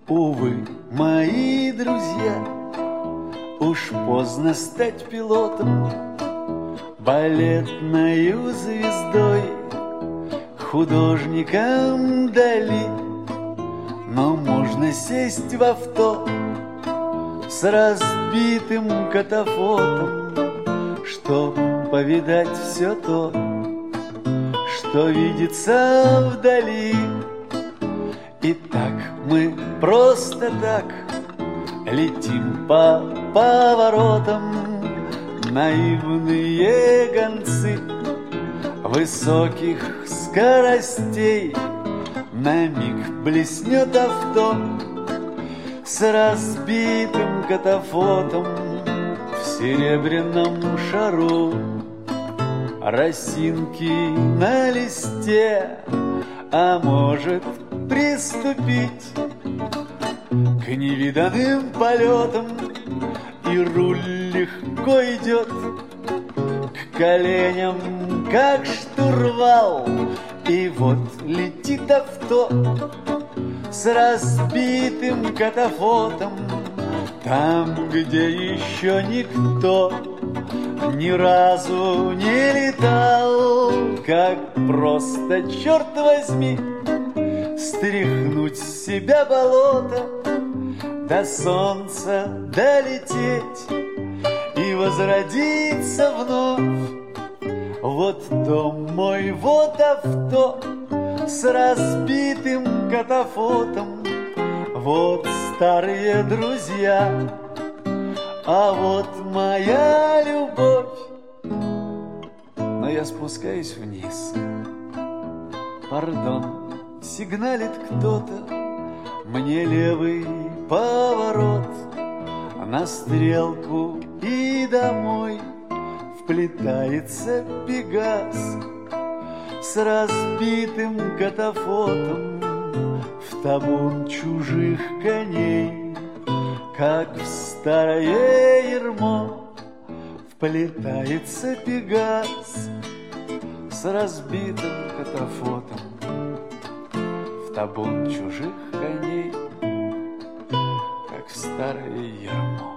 Увы, мои друзья, уж поздно стать пилотом, балетною звездой, художником Дали. Но можно сесть в авто с разбитым катафотом, чтоб повидать все то, что видится вдали. И так мы просто так летим по поворотам, наивные гонцы высоких скоростей. На миг блеснет авто с разбитым катафотом в серебряном шару. Росинки на листе, а может приступить к невиданным полетам, и руль легко идет к коленям, как штурвал. И вот летит авто с разбитым катафотом там, где еще никто ни разу не летал. Как просто, черт возьми, стряхнуть с себя болото, до солнца долететь и возродиться вновь. Вот дом мой, вот авто с разбитым катафотом, вот старые друзья, а вот моя любовь. Но я спускаюсь вниз. Пардон, сигналит кто-то, мне левый поворот на стрелку и домой. Вплетается Пегас с разбитым катафотом в табун чужих коней, как в старое ермо. Вплетается Пегас с разбитым катафотом в табун чужих коней, как в старое ермо.